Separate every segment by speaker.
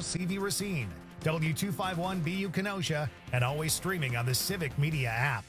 Speaker 1: CV Racine, W251BU Kenosha, and always streaming on the Civic Media app.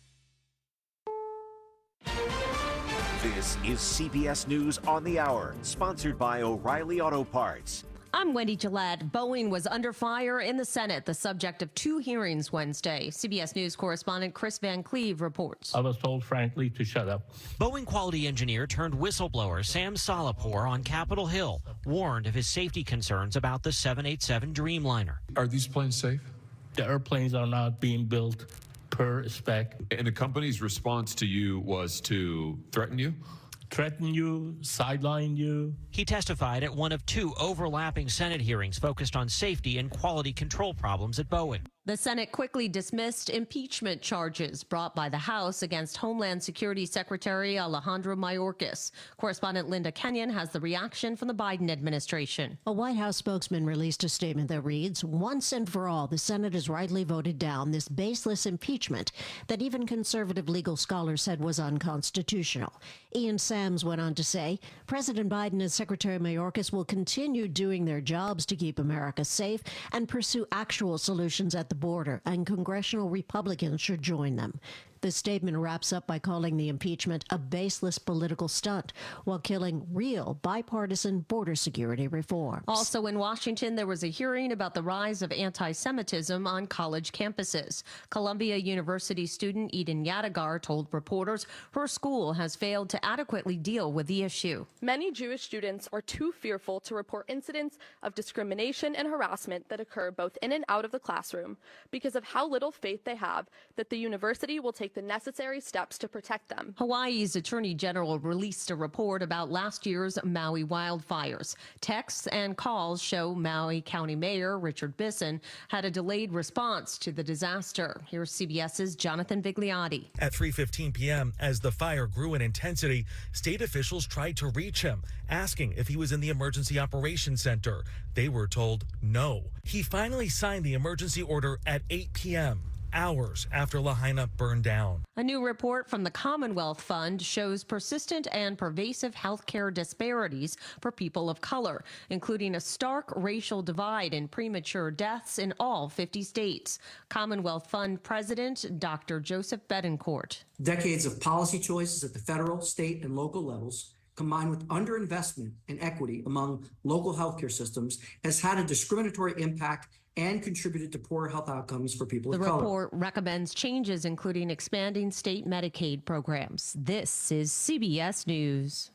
Speaker 2: This is CBS News on the Hour, sponsored by O'Reilly Auto Parts.
Speaker 3: I'm Wendy Gillette. Boeing was under fire in the Senate, the subject of 2 hearings Wednesday. CBS News correspondent Chris Van Cleve reports.
Speaker 4: I was told, frankly, to shut up.
Speaker 5: Boeing quality engineer turned whistleblower Sam Solopor on Capitol Hill warned of his safety concerns about the 787 Dreamliner.
Speaker 6: Are these planes safe?
Speaker 4: The airplanes are not being built per spec.
Speaker 6: And the company's response to you was to threaten you?
Speaker 4: Threaten you, sideline you.
Speaker 5: He testified at one of 2 overlapping Senate hearings focused on safety and quality control problems at Boeing.
Speaker 3: The Senate quickly dismissed impeachment charges brought by the House against Homeland Security Secretary Alejandro Mayorkas. Correspondent Linda Kenyon has the reaction from the Biden administration.
Speaker 7: A White House spokesman released a statement that reads, "Once and for all, the Senate has rightly voted down this baseless impeachment that even conservative legal scholars said was unconstitutional." Ian Sams went on to say, "President Biden and Secretary Mayorkas will continue doing their jobs to keep America safe and pursue actual solutions at the border, and congressional Republicans should join them." The statement wraps up by calling the impeachment a baseless political stunt while killing real bipartisan border security reforms.
Speaker 3: Also in Washington, there was a hearing about the rise of anti-Semitism on college campuses. Columbia University student Eden Yadigar told reporters her school has failed to adequately deal with the issue.
Speaker 8: Many Jewish students are too fearful to report incidents of discrimination and harassment that occur both in and out of the classroom because of how little faith they have that the university will take the necessary steps to protect them.
Speaker 3: Hawaii's Attorney General released a report about last year's Maui wildfires. Texts and calls show Maui County Mayor Richard Bisson had a delayed response to the disaster. Here's CBS's Jonathan Vigliotti.
Speaker 9: At 3:15 p.m., as the fire grew in intensity, state officials tried to reach him, asking if he was in the Emergency Operations Center. They were told no. He finally signed the emergency order at 8 p.m., hours after Lahaina burned down.
Speaker 3: A new report from the Commonwealth Fund shows persistent and pervasive health care disparities for people of color, including a stark racial divide in premature deaths in all 50 states. Commonwealth Fund President Dr. Joseph Betancourt.
Speaker 10: Decades of policy choices at the federal, state, and local levels, combined with underinvestment in equity among local healthcare systems, has had a discriminatory impact and contributed to poor health outcomes for people of color.
Speaker 3: The report recommends changes, including expanding state Medicaid programs. This is CBS News.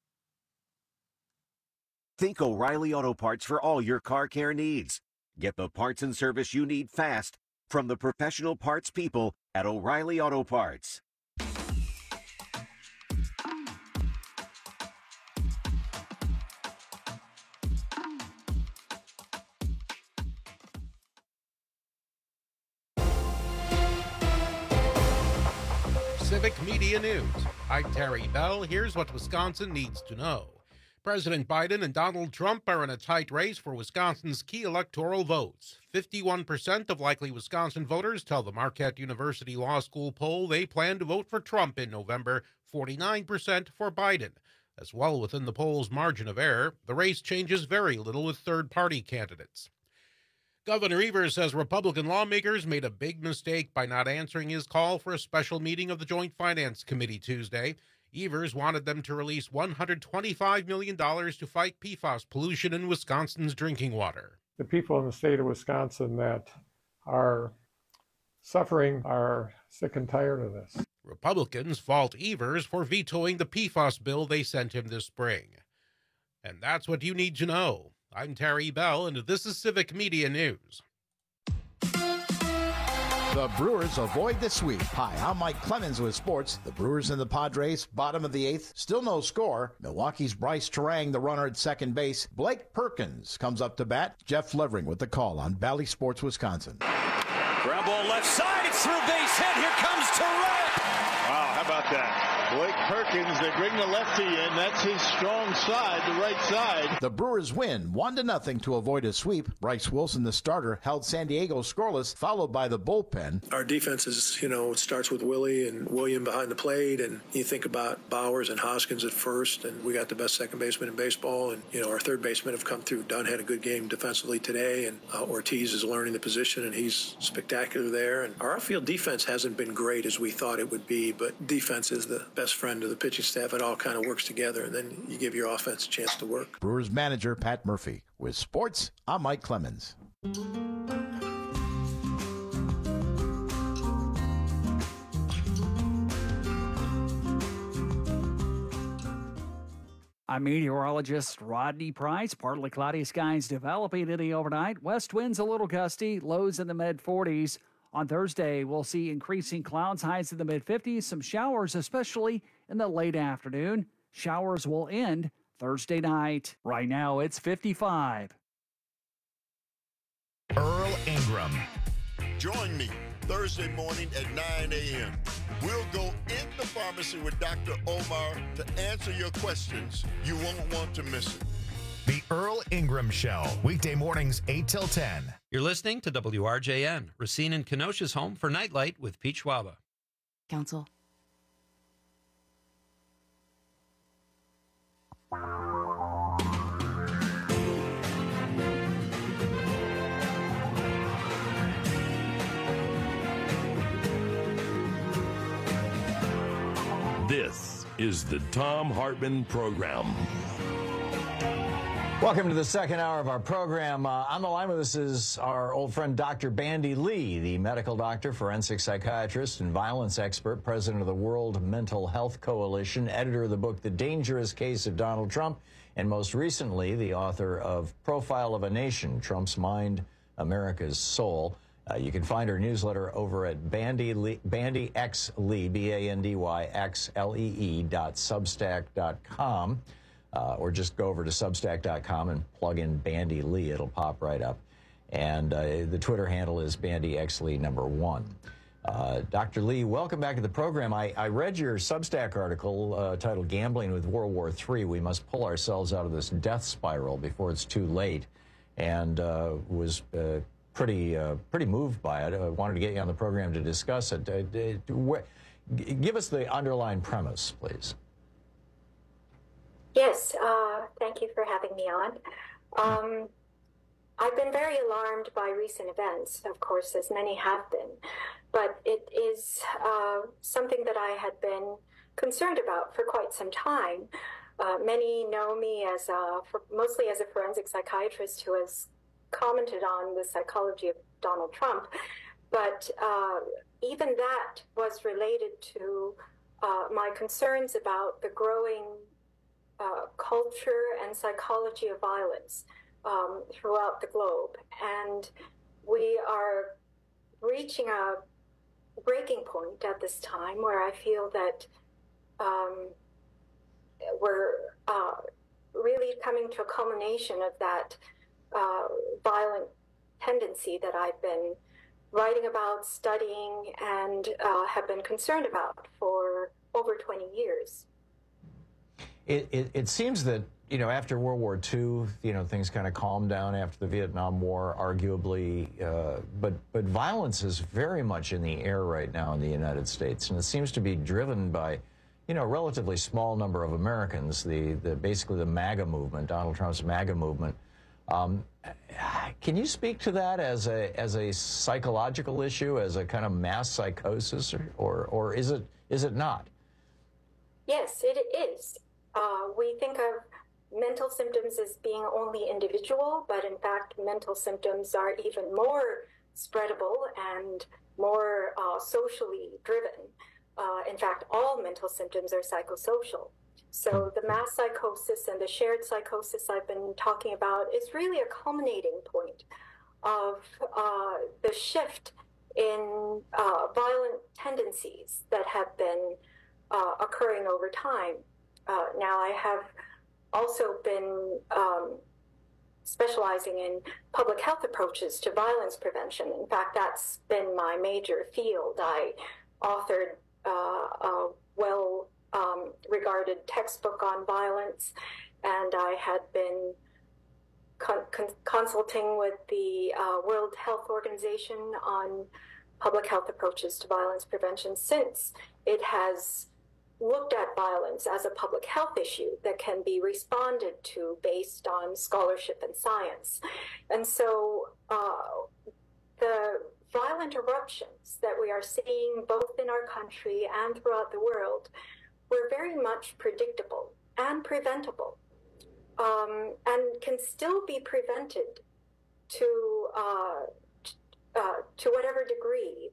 Speaker 2: Think O'Reilly Auto Parts for all your car care needs. Get the parts and service you need fast from the professional parts people at O'Reilly Auto Parts.
Speaker 11: Civic Media News. I'm Terry Bell. Here's what Wisconsin needs to know. President Biden and Donald Trump are in a tight race for Wisconsin's key electoral votes. 51% of likely Wisconsin voters tell the Marquette University Law School poll they plan to vote for Trump in November, 49% for Biden. As well within the poll's margin of error, the race changes very little with third-party candidates. Governor Evers says Republican lawmakers made a big mistake by not answering his call for a special meeting of the Joint Finance Committee Tuesday. Evers wanted them to release $125 million to fight PFAS pollution in Wisconsin's drinking water.
Speaker 12: The people in the state of Wisconsin that are suffering are sick and tired of this.
Speaker 11: Republicans fault Evers for vetoing the PFAS bill they sent him this spring. And that's what you need to know. I'm Terry Bell, and this is Civic Media News.
Speaker 13: The Brewers avoid the sweep. Hi, I'm Mike Clemens with sports. The Brewers and the Padres, bottom of the 8th, still no score. Milwaukee's Bryce Terang, the runner at second base. Blake Perkins comes up to bat. Jeff Levering with the call on Valley Sports, Wisconsin.
Speaker 14: Ground ball left side, it's through, base hit. Here comes Terang.
Speaker 15: Wow, how about that?
Speaker 14: Blake Perkins, they bring the lefty in. That's his strong side, the right side.
Speaker 13: The Brewers win 1-0 to avoid a sweep. Bryce Wilson, the starter, held San Diego scoreless, followed by the bullpen.
Speaker 15: Our defense is, it starts with Willie and William behind the plate, and you think about Bowers and Hoskins at first, and we got the best second baseman in baseball, and, our third basemen have come through. Dunn had a good game defensively today, and Ortiz is learning the position, and he's spectacular there. And our outfield defense hasn't been great as we thought it would be, but defense is the best friend of the pitching staff. It all kind of works together, and then you give your offense a chance to work.
Speaker 13: Brewers manager Pat Murphy. With sports, I'm Mike Clemens.
Speaker 16: I'm meteorologist Rodney Price. Partly cloudy skies developing in the overnight. West winds a little gusty, lows in the mid-40s. On Thursday, we'll see increasing clouds, highs in the mid-50s, some showers, especially in the late afternoon. Showers will end Thursday night. Right now, it's 55.
Speaker 1: Earl Ingram.
Speaker 17: Join me Thursday morning at 9 a.m. We'll go in the pharmacy with Dr. Omar to answer your questions. You won't want to miss it.
Speaker 1: The Earl Ingram Show, weekday mornings 8 till 10.
Speaker 18: You're listening to WRJN, Racine and Kenosha's home for Nightlight with Pete Schwaba.
Speaker 19: Council.
Speaker 20: This is the Thom Hartmann Program.
Speaker 21: Welcome to the second hour of our program. On the line with us is our old friend Dr. Bandy Lee, the medical doctor, forensic psychiatrist, and violence expert, president of the World Mental Health Coalition, editor of the book The Dangerous Case of Donald Trump, and most recently the author of Profile of a Nation, Trump's Mind, America's Soul. You can find her newsletter over at BandyXlee, BandyXlee.substack.com. Or just go over to substack.com and plug in Bandy Lee. It'll pop right up. And the Twitter handle is BandyXlee1. Dr. Lee, welcome back to the program. I read your Substack article titled Gambling with World War III. We must pull ourselves out of this death spiral before it's too late. And was pretty moved by it. I wanted to get you on the program to discuss it. Give us the underlying premise, please.
Speaker 22: Yes, thank you for having me on. I've been very alarmed by recent events, of course, as many have been, but it is something that I had been concerned about for quite some time. Many know me as mostly as a forensic psychiatrist who has commented on the psychology of Donald Trump, but even that was related to my concerns about the growing culture and psychology of violence throughout the globe. And we are reaching a breaking point at this time where I feel that we're really coming to a culmination of that violent tendency that I've been writing about, studying, and have been concerned about for over 20 years.
Speaker 21: It seems that, after World War II, things kind of calmed down after the Vietnam War, arguably, but violence is very much in the air right now in the United States, and it seems to be driven by, a relatively small number of Americans, basically the MAGA movement, Donald Trump's MAGA movement. Can you speak to that as a psychological issue, as a kind of mass psychosis, or is it not?
Speaker 22: Yes, it is. We think of mental symptoms as being only individual, but in fact, mental symptoms are even more spreadable and more socially driven. In fact, all mental symptoms are psychosocial. So the mass psychosis and the shared psychosis I've been talking about is really a culminating point of the shift in violent tendencies that have been occurring over time. Now, I have also been specializing in public health approaches to violence prevention. In fact, that's been my major field. I authored a regarded textbook on violence, and I had been consulting with the World Health Organization on public health approaches to violence prevention since it has looked at violence as a public health issue that can be responded to based on scholarship and science. And so the violent eruptions that we are seeing both in our country and throughout the world were very much predictable and preventable, and can still be prevented to whatever degree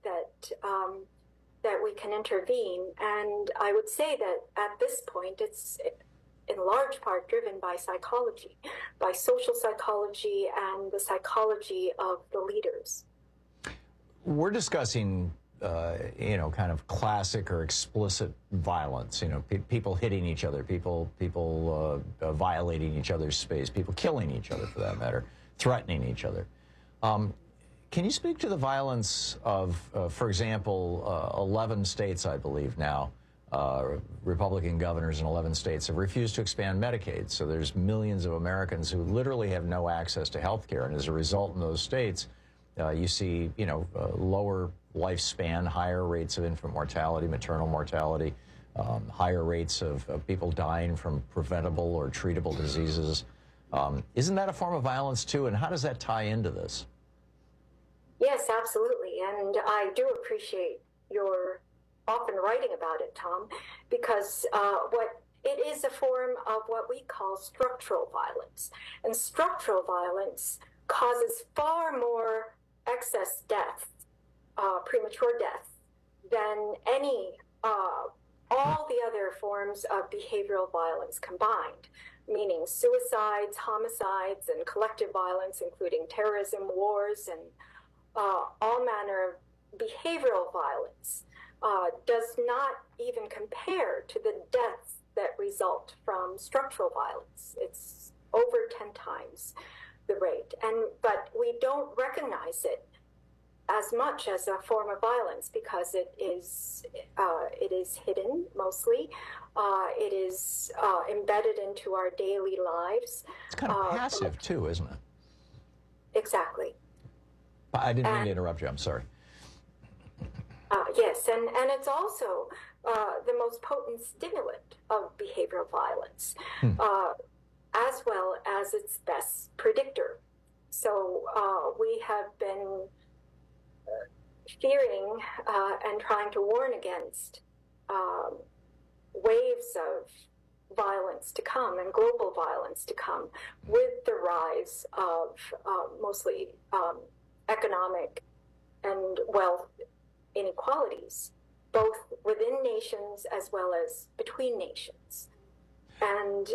Speaker 22: that we can intervene. And I would say that at this point, it's in large part driven by psychology, by social psychology and the psychology of the leaders.
Speaker 21: We're discussing, kind of classic or explicit violence, people hitting each other, people violating each other's space, people killing each other for that matter, threatening each other. Can you speak to the violence of, for example, 11 states, I believe now, Republican governors in 11 states have refused to expand Medicaid. So there's millions of Americans who literally have no access to health care. And as a result in those states, you see, lower lifespan, higher rates of infant mortality, maternal mortality, higher rates of people dying from preventable or treatable diseases. Isn't that a form of violence too? And how does that tie into this?
Speaker 22: Yes, absolutely. And I do appreciate your often writing about it, Tom, because what it is a form of what we call structural violence. And structural violence causes far more excess death, premature death, than all the other forms of behavioral violence combined, meaning suicides, homicides, and collective violence, including terrorism, wars, and all manner of behavioral violence, does not even compare to the deaths that result from structural violence. It's over 10 times the rate. But we don't recognize it as much as a form of violence because it is hidden mostly. It is embedded into our daily lives.
Speaker 21: It's kind of passive too, isn't it?
Speaker 22: Exactly.
Speaker 21: I didn't mean to interrupt you. I'm sorry.
Speaker 22: Yes, and it's also the most potent stimulant of behavioral violence, as well as its best predictor. So we have been fearing and trying to warn against waves of violence to come and global violence to come with the rise of mostly economic and wealth inequalities, both within nations as well as between nations. And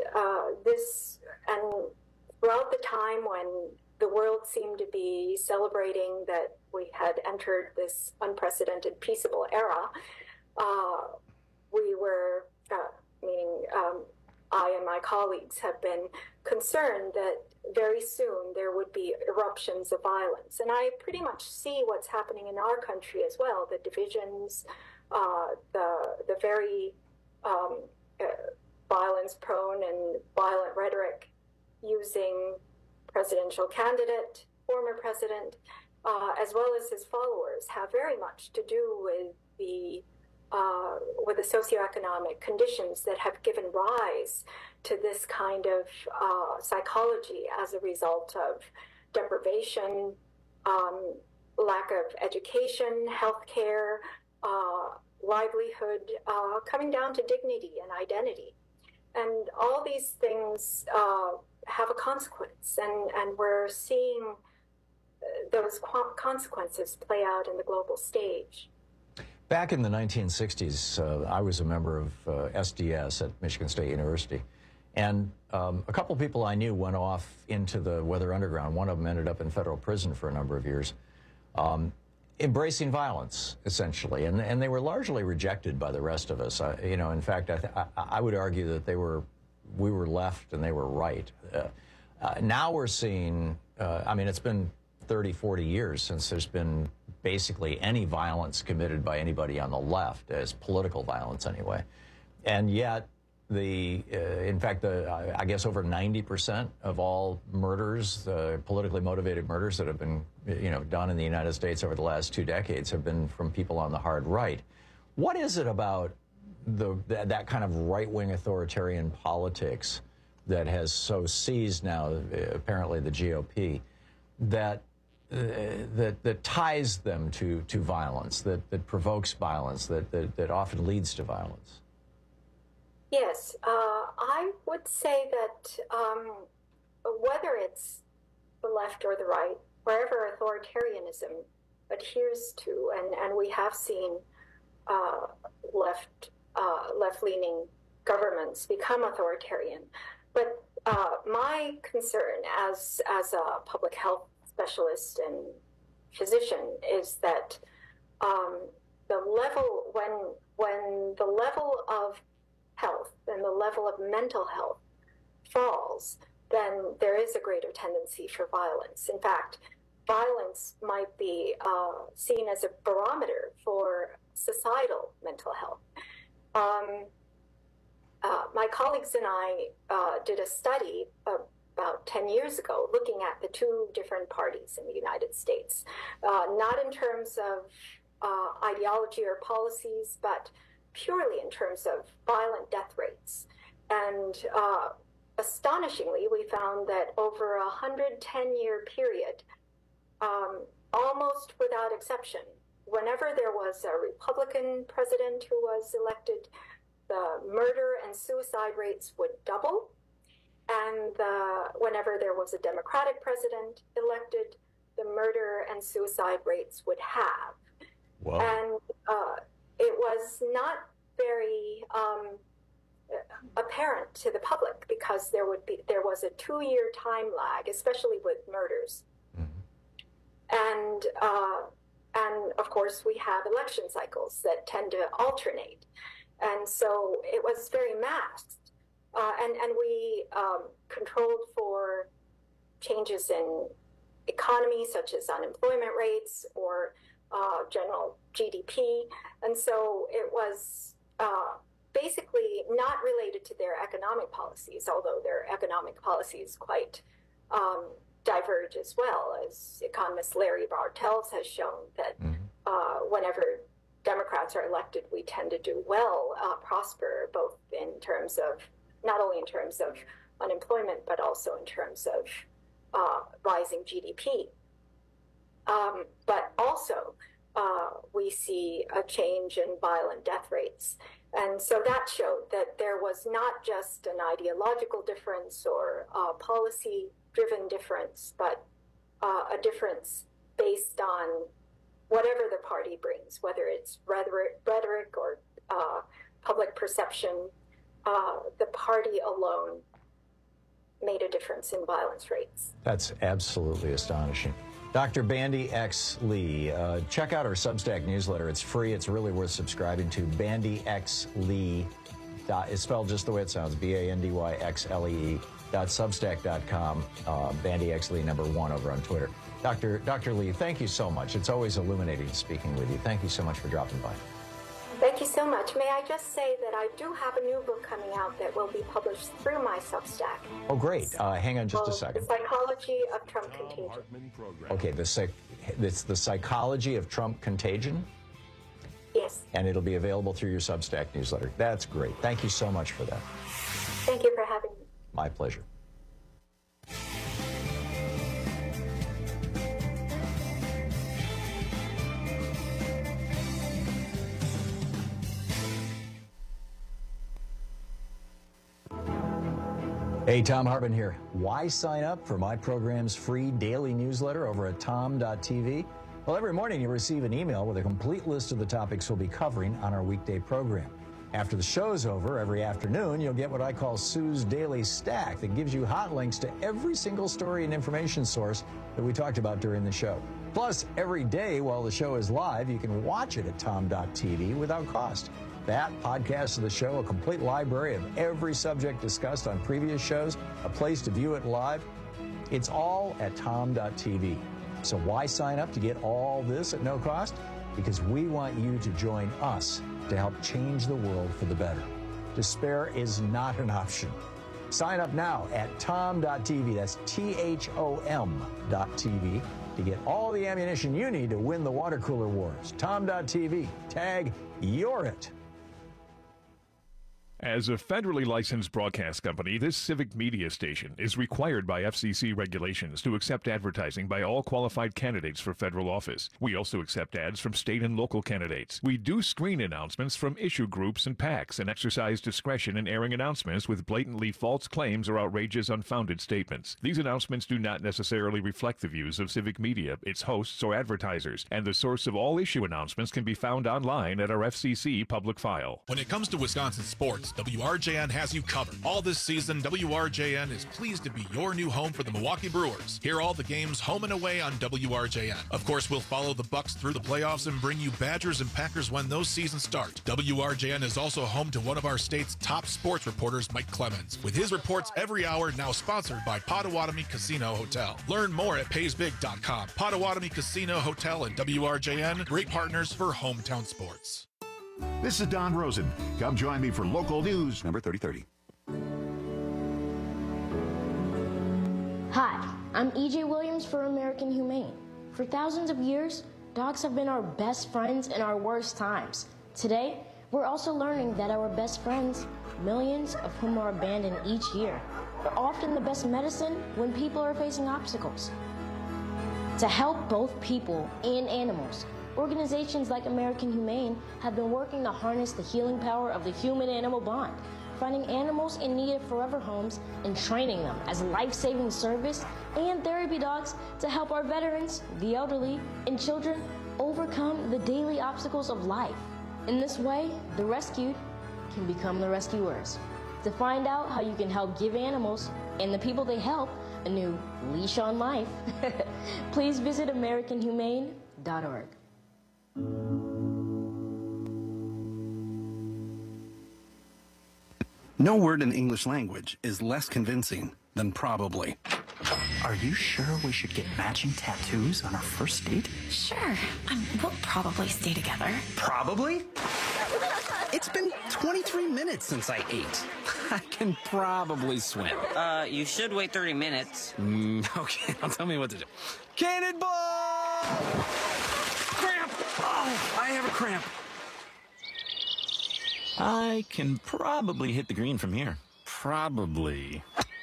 Speaker 22: throughout the time when the world seemed to be celebrating that we had entered this unprecedented peaceable era, we were, meaning I and my colleagues have been concerned that very soon there would be eruptions of violence. And I pretty much see what's happening in our country as well, the divisions, the very violence-prone and violent rhetoric using presidential candidate, former president, as well as his followers, have very much to do with the socioeconomic conditions that have given rise to this kind of psychology as a result of deprivation, lack of education, healthcare, livelihood, coming down to dignity and identity. And all these things have a consequence, and we're seeing those consequences play out in the global stage.
Speaker 21: Back in the 1960s, I was a member of SDS at Michigan State University. And a couple of people I knew went off into the Weather Underground. One of them ended up in federal prison for a number of years, embracing violence, essentially. And they were largely rejected by the rest of us. In fact, I would argue that we were left and they were right. Now we're seeing, it's been 30, 40 years since there's been basically any violence committed by anybody on the left, as political violence anyway. And yet, in fact, I guess over 90% of all murders, politically motivated murders that have been, done in the United States over the last 2 decades have been from people on the hard right. What is it about that kind of right-wing authoritarian politics that has so seized now, apparently, the GOP, that ties them to violence, that provokes violence, that often leads to violence?
Speaker 22: Yes, I would say that whether it's the left or the right, wherever authoritarianism adheres to, and we have seen left-leaning governments become authoritarian. But my concern as a public health specialist and physician is that the level, when the level of health and the level of mental health falls, then there is a greater tendency for violence. In fact, violence might be seen as a barometer for societal mental health. My colleagues and I did a study about 10 years ago looking at the 2 different parties in the United States, not in terms of ideology or policies, but purely in terms of violent death rates. And astonishingly, we found that over a 110-year period, almost without exception, whenever there was a Republican president who was elected, the murder and suicide rates would double. And whenever there was a Democratic president elected, the murder and suicide rates would halve. Wow. And it was not very apparent to the public because there was a 2-year time lag, especially with murders. Mm-hmm. And of course, we have election cycles that tend to alternate. And so it was very masked. And we controlled for changes in economy, such as unemployment rates or general GDP. And so it was basically not related to their economic policies, although their economic policies quite diverge as well, as economist Larry Bartels has shown that whenever Democrats are elected, we tend to do well, prosper, both in terms of, not only in terms of unemployment, but also in terms of rising GDP. But also, we see a change in violent death rates. And so that showed that there was not just an ideological difference or a policy-driven difference, but a difference based on whatever the party brings, whether it's rhetoric or public perception. The party alone made a difference in violence rates.
Speaker 21: That's absolutely astonishing. Dr. Bandy X. Lee, check out our Substack newsletter. It's free. It's really worth subscribing to. BandyXLee. It's spelled just the way it sounds, BandyXlee.substack.com. BandyXLee #1 over on Twitter. Dr. Lee, thank you so much. It's always illuminating speaking with you. Thank you so much for dropping by.
Speaker 22: Thank you so much. May I just say that I do have a new book coming out that will be published through my Substack.
Speaker 21: Oh, great. Hang on just a second.
Speaker 22: The Psychology of Trump Contagion.
Speaker 21: Okay, it's The Psychology of Trump Contagion?
Speaker 22: Yes.
Speaker 21: And it'll be available through your Substack newsletter. That's great. Thank you so much for that.
Speaker 22: Thank you for having me.
Speaker 21: My pleasure. Hey, Thom Hartmann here. Why sign up for my program's free daily newsletter over at tom.tv? Well, every morning you'll receive an email with a complete list of the topics we'll be covering on our weekday program. After the show's over, every afternoon, you'll get what I call Sue's Daily Stack that gives you hot links to every single story and information source that we talked about during the show. Plus, every day while the show is live, you can watch it at tom.tv without cost. That, podcast of the show, a complete library of every subject discussed on previous shows, a place to view it live. It's all at tom.tv. So why sign up to get all this at no cost? Because we want you to join us to help change the world for the better. despair is not an option. Sign up now at tom.tv, that's THOM.tv, to get all the ammunition you need to win the water cooler wars. Tom.tv, tag you're it.
Speaker 6: As a federally licensed broadcast company, this civic media station is required by FCC regulations to accept advertising by all qualified candidates for federal office. We also accept ads from state and local candidates. We do screen announcements from issue groups and PACs and exercise discretion in airing announcements with blatantly false claims or outrageous, unfounded statements. These announcements do not necessarily reflect the views of civic media, its hosts, or advertisers, and the source of all issue announcements can be found online at our FCC public file.
Speaker 19: When it comes to Wisconsin sports, WRJN has you covered. All this season, WRJN is pleased to be your new home for the Milwaukee Brewers. Hear all the games home and away on WRJN. Of course, we'll follow the Bucks through the playoffs and bring you Badgers and Packers when those seasons start. WRJN is also home to one of our state's top sports reporters, Mike Clemens, with his reports every hour, now sponsored by Potawatomi Casino Hotel. Learn more at paysbig.com. Potawatomi Casino Hotel and WRJN, great partners for hometown sports.
Speaker 23: This is Don Rosen. Come join me for local news number 3030.
Speaker 24: Hi, I'm E.J. Williams for American Humane. For thousands of years, dogs have been our best friends in our worst times. Today, we're also learning that our best friends, millions of whom are abandoned each year, are often the best medicine when people are facing obstacles. To help both people and animals, organizations like American Humane have been working to harness the healing power of the human-animal bond, finding animals in need of forever homes and training them as life-saving service and therapy dogs to help our veterans, the elderly, and children overcome the daily obstacles of life. In this way, the rescued can become the rescuers. To find out how you can help give animals and the people they help a new leash on life, please visit AmericanHumane.org.
Speaker 25: No word in English language is less convincing than probably.
Speaker 26: Are you sure we should get matching tattoos on our first date?
Speaker 27: Sure. We'll probably stay together.
Speaker 25: Probably? It's been 23 minutes since I ate. I can probably swim.
Speaker 28: You should wait 30 minutes.
Speaker 25: Okay, now tell me what to do. Cannonball! Cramp! Oh, I have a cramp.
Speaker 29: I can probably hit the green from here.
Speaker 25: Probably.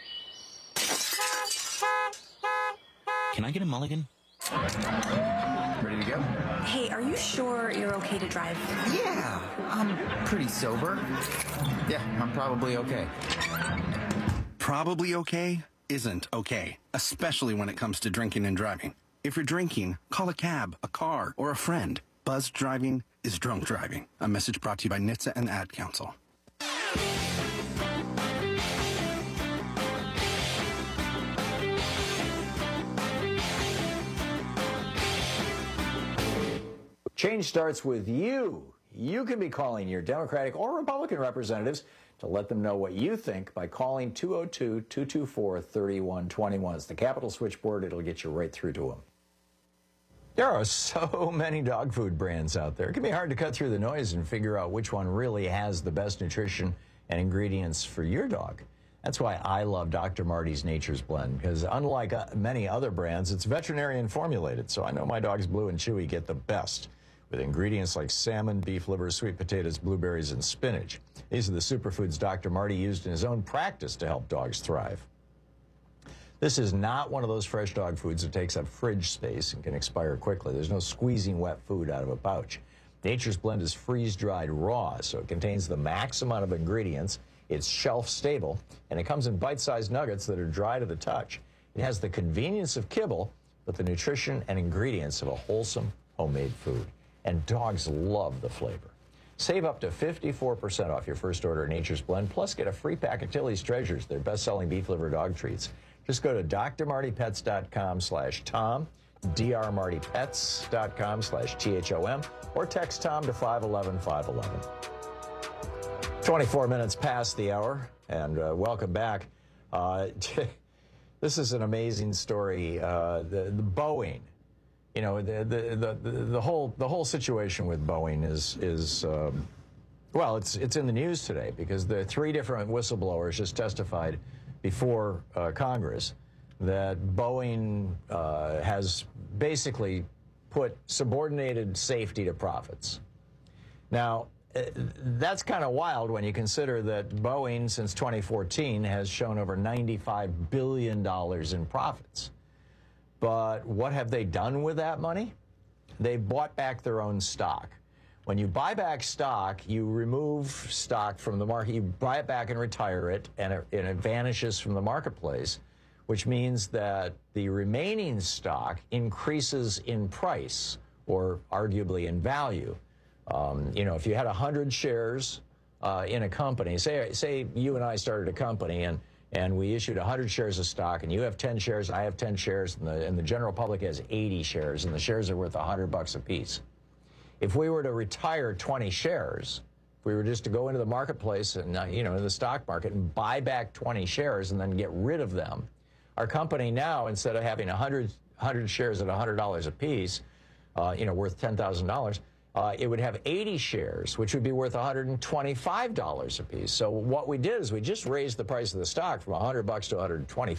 Speaker 29: Can I get a mulligan?
Speaker 25: Ready to go?
Speaker 27: Hey, are you sure you're okay to drive?
Speaker 30: Yeah, I'm pretty sober. Yeah, I'm probably okay.
Speaker 25: Probably okay isn't okay, especially when it comes to drinking and driving. If you're drinking, call a cab, a car, or a friend. Buzzed driving is drunk driving. A message brought to you by NHTSA and the Ad Council.
Speaker 21: Change starts with you. You can be calling your Democratic or Republican representatives to let them know what you think by calling 202-224-3121. It's the Capitol switchboard. It'll get you right through to them. There are so many dog food brands out there. It can be hard to cut through the noise and figure out which one really has the best nutrition and ingredients for your dog. That's why I love Dr. Marty's Nature's Blend, because unlike many other brands, it's veterinarian formulated, so I know my dogs Blue and Chewy get the best, with ingredients like salmon, beef liver, sweet potatoes, blueberries, and spinach. These are the superfoods Dr. Marty used in his own practice to help dogs thrive. This is not one of those fresh dog foods that takes up fridge space and can expire quickly. There's no squeezing wet food out of a pouch. Nature's Blend is freeze-dried raw, so it contains the max amount of ingredients. It's shelf-stable, and it comes in bite-sized nuggets that are dry to the touch. It has the convenience of kibble, but the nutrition and ingredients of a wholesome, homemade food. And dogs love the flavor. Save up to 54% off your first order at Nature's Blend, plus get a free pack of Tilly's Treasures, their best-selling beef liver dog treats. Just go to drmartypets.com/Tom, drmartypets.com/THOM, or text Tom to 511-511. 24 minutes past the hour, and welcome back. This is an amazing story. The Boeing, you know, the whole situation with Boeing is Well, it's in the news today because the 3 different whistleblowers just testified before Congress that Boeing has basically put subordinated safety to profits. Now, that's kind of wild when you consider that Boeing, since 2014, has shown over $95 billion in profits. But what have they done with that money? They bought back their own stock. When you buy back stock, you remove stock from the market. You buy it back and retire it, and it vanishes from the marketplace, which means that the remaining stock increases in price or arguably in value. If you had 100 shares in a company, say you and I started a company and we issued 100 shares of stock, and you have 10 shares, I have 10 shares, and the general public has 80 shares, and the shares are worth $100 a piece. If we were to retire 20 shares, if we were just to go into the marketplace and in the stock market and buy back 20 shares and then get rid of them, our company now, instead of having 100 shares at $100 a piece, worth $10,000. It would have 80 shares, which would be worth $125 a piece. So what we did is we just raised the price of the stock from $100 to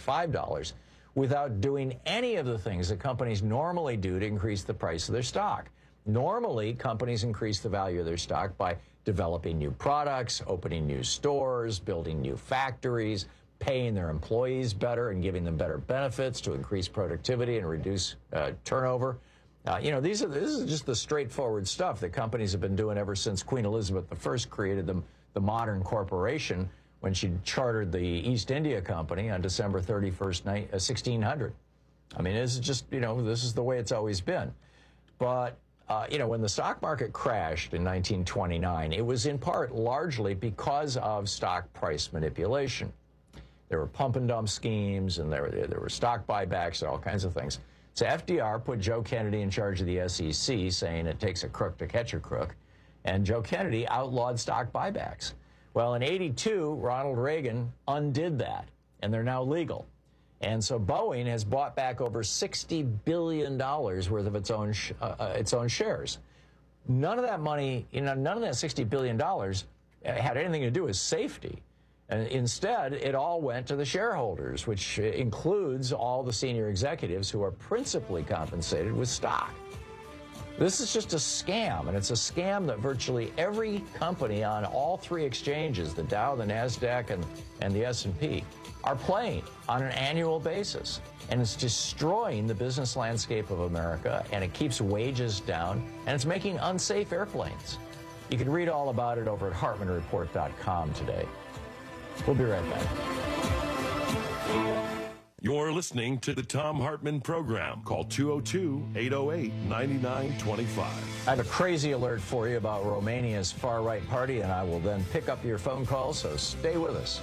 Speaker 21: $125 without doing any of the things that companies normally do to increase the price of their stock. Normally, companies increase the value of their stock by developing new products, opening new stores, building new factories, paying their employees better and giving them better benefits to increase productivity and reduce turnover. This is just the straightforward stuff that companies have been doing ever since Queen Elizabeth I created the modern corporation when she chartered the East India Company on December 31st, 1600. I mean, this is just, this is the way it's always been. But, when the stock market crashed in 1929, it was in part largely because of stock price manipulation. There were pump and dump schemes, and there were stock buybacks and all kinds of things. So FDR put Joe Kennedy in charge of the SEC, saying it takes a crook to catch a crook, and Joe Kennedy outlawed stock buybacks. Well, in '82, Ronald Reagan undid that, and they're now legal. And so Boeing has bought back over $60 billion worth of its own shares. None of that money, none of that $60 billion had anything to do with safety. And instead, it all went to the shareholders, which includes all the senior executives who are principally compensated with stock. This is just a scam, and it's a scam that virtually every company on all 3 exchanges, the Dow, the NASDAQ, and the S&P, are playing on an annual basis. And it's destroying the business landscape of America, and it keeps wages down, and it's making unsafe airplanes. You can read all about it over at HartmanReport.com today. We'll be right back.
Speaker 20: You're listening to the Thom Hartmann Program. Call 202-808-9925.
Speaker 21: I have a crazy alert for you about Romania's far-right party, and I will then pick up your phone calls, so stay with us.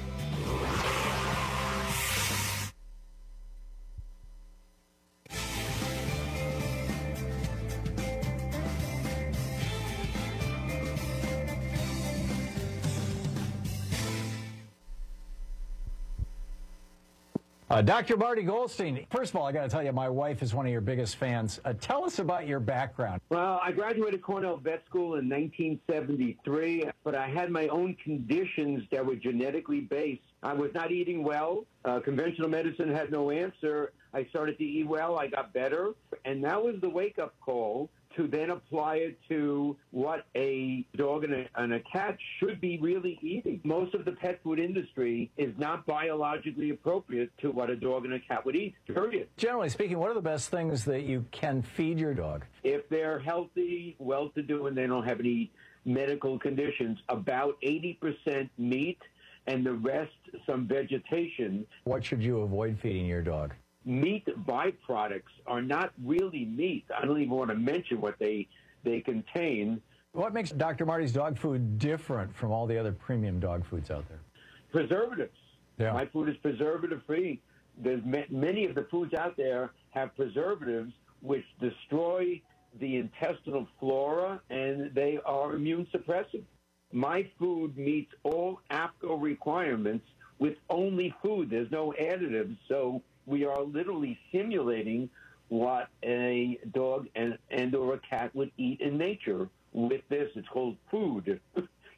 Speaker 21: Dr. Marty Goldstein, first of all, I got to tell you, my wife is one of your biggest fans. Tell us about your background.
Speaker 2: Well, I graduated Cornell Vet School in 1973, but I had my own conditions that were genetically based. I was not eating well. Conventional medicine had no answer. I started to eat well. I got better. And that was the wake-up call to then apply it to what a dog and a cat should be really eating. Most of the pet food industry is not biologically appropriate to what a dog and a cat would eat, period.
Speaker 21: Generally speaking, what are the best things that you can feed your dog?
Speaker 2: If they're healthy, well-to-do, and they don't have any medical conditions, about 80% meat and the rest some vegetation.
Speaker 21: What should you avoid feeding your dog?
Speaker 2: Meat byproducts are not really meat. I don't even want to mention what they contain.
Speaker 21: What makes Dr. Marty's dog food different from all the other premium dog foods out there?
Speaker 2: Preservatives.
Speaker 21: Yeah.
Speaker 2: My food is preservative-free. There's many of the foods out there have preservatives which destroy the intestinal flora, and they are immune suppressive. My food meets all APCO requirements with only food. There's no additives, so we are literally simulating what a dog and or a cat would eat in nature with this. It's called food.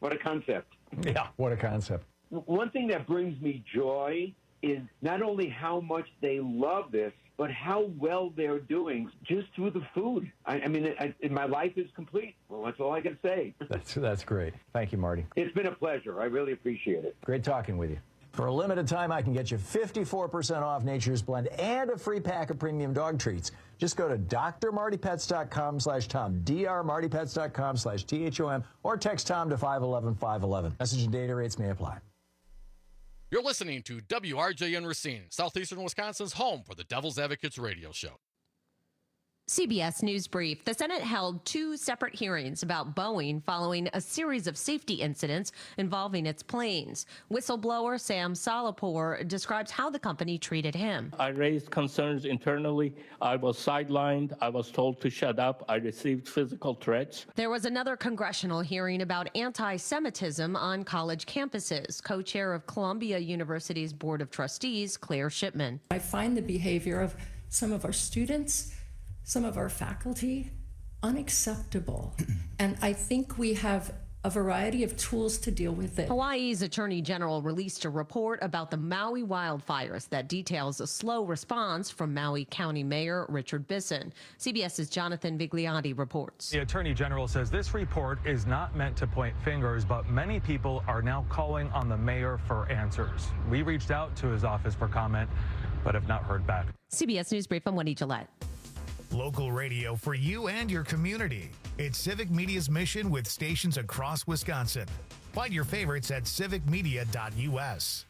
Speaker 2: What a concept.
Speaker 21: Yeah, what a concept.
Speaker 2: One thing that brings me joy is not only how much they love this, but how well they're doing just through the food. I mean, my life is complete. Well, that's all I can say.
Speaker 21: That's great. Thank you, Marty.
Speaker 2: It's been a pleasure. I really appreciate it.
Speaker 21: Great talking with you. For a limited time, I can get you 54% off Nature's Blend and a free pack of premium dog treats. Just go to drmartypets.com/Tom, drmartypets.com/THOM, or text Tom to 511-511. Message and data rates may apply.
Speaker 3: You're listening to WRJN Racine, southeastern Wisconsin's home for the Devil's Advocates radio show.
Speaker 4: CBS News Brief. The Senate held 2 separate hearings about Boeing following a series of safety incidents involving its planes. Whistleblower Sam Salapour describes how the company treated him.
Speaker 5: I raised concerns internally. I was sidelined. I was told to shut up. I received physical threats.
Speaker 4: There was another congressional hearing about anti-Semitism on college campuses. Co-chair of Columbia University's Board of Trustees, Claire Shipman.
Speaker 7: I find the behavior of some of our students, some of our faculty, unacceptable. And I think we have a variety of tools to deal with it.
Speaker 4: Hawaii's Attorney General released a report about the Maui wildfires that details a slow response from Maui County Mayor Richard Bisson. CBS's Jonathan Vigliotti reports.
Speaker 8: The Attorney General says this report is not meant to point fingers, but many people are now calling on the mayor for answers. We reached out to his office for comment, but have not heard back.
Speaker 4: CBS News Brief, I'm Wendy Gillette.
Speaker 1: Local radio for you and your community. It's Civic Media's mission with stations across Wisconsin. Find your favorites at civicmedia.us.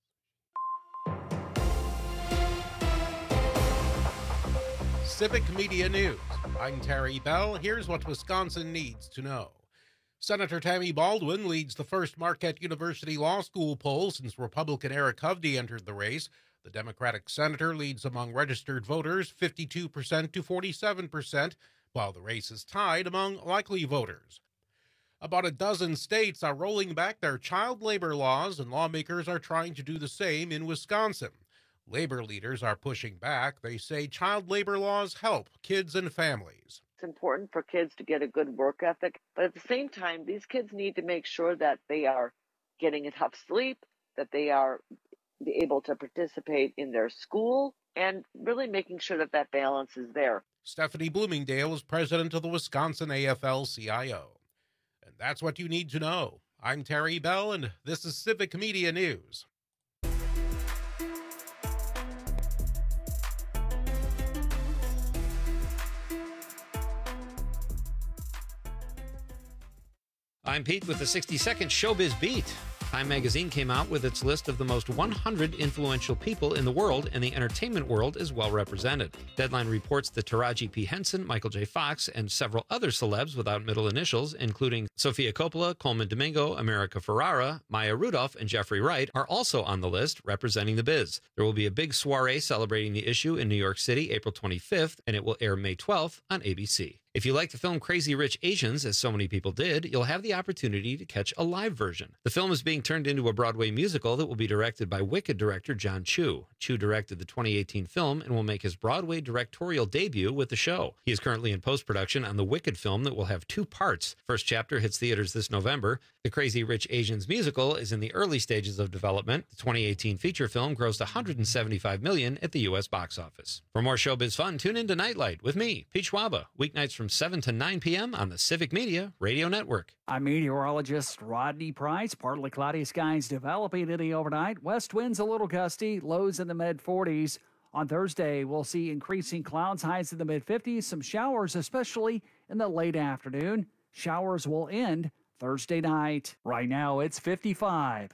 Speaker 9: Civic Media News. I'm Terry Bell. Here's what Wisconsin needs to know. Senator Tammy Baldwin leads the first Marquette University Law School poll since Republican Eric Hovde entered the race. The Democratic senator leads among registered voters 52% to 47%, while the race is tied among likely voters. About a dozen states are rolling back their child labor laws, and lawmakers are trying to do the same in Wisconsin. Labor leaders are pushing back. They say child labor laws help kids and families.
Speaker 10: It's important for kids to get a good work ethic, but at the same time, these kids need to make sure that they are getting enough sleep, that they are able to participate in their school, and really making sure that that balance is there.
Speaker 9: Stephanie Bloomingdale is president of the Wisconsin AFL-CIO. And that's what you need to know. I'm Terry Bell, and this is Civic Media News.
Speaker 18: I'm Pete with the 60-second Showbiz Beat. Time magazine came out with its list of the most 100 influential people in the world, and the entertainment world is well represented. Deadline reports that Taraji P. Henson, Michael J. Fox, and several other celebs without middle initials, including Sofia Coppola, Coleman Domingo, America Ferrara, Maya Rudolph, and Jeffrey Wright, are also on the list representing the biz. There will be a big soiree celebrating the issue in New York City April 25th, and it will air May 12th on ABC. If you like the film Crazy Rich Asians, as so many people did, you'll have the opportunity to catch a live version. The film is being turned into a Broadway musical that will be directed by Wicked director John Chu. Chu directed the 2018 film and will make his Broadway directorial debut with the show. He is currently in post-production on the Wicked film that will have 2 parts. First chapter hits theaters this November. The Crazy Rich Asians musical is in the early stages of development. The 2018 feature film grossed $175 million at the U.S. box office. For more showbiz fun, tune in to Nightlight with me, Pete Schwaba, weeknights from 7 to 9 p.m. on the Civic Media Radio Network.
Speaker 16: I'm meteorologist Rodney Price. Partly cloudy skies developing today overnight. West winds a little gusty, lows in the mid-40s. On Thursday, we'll see increasing clouds, highs in the mid-50s, some showers, especially in the late afternoon. Showers will end Thursday night. Right now, it's 55.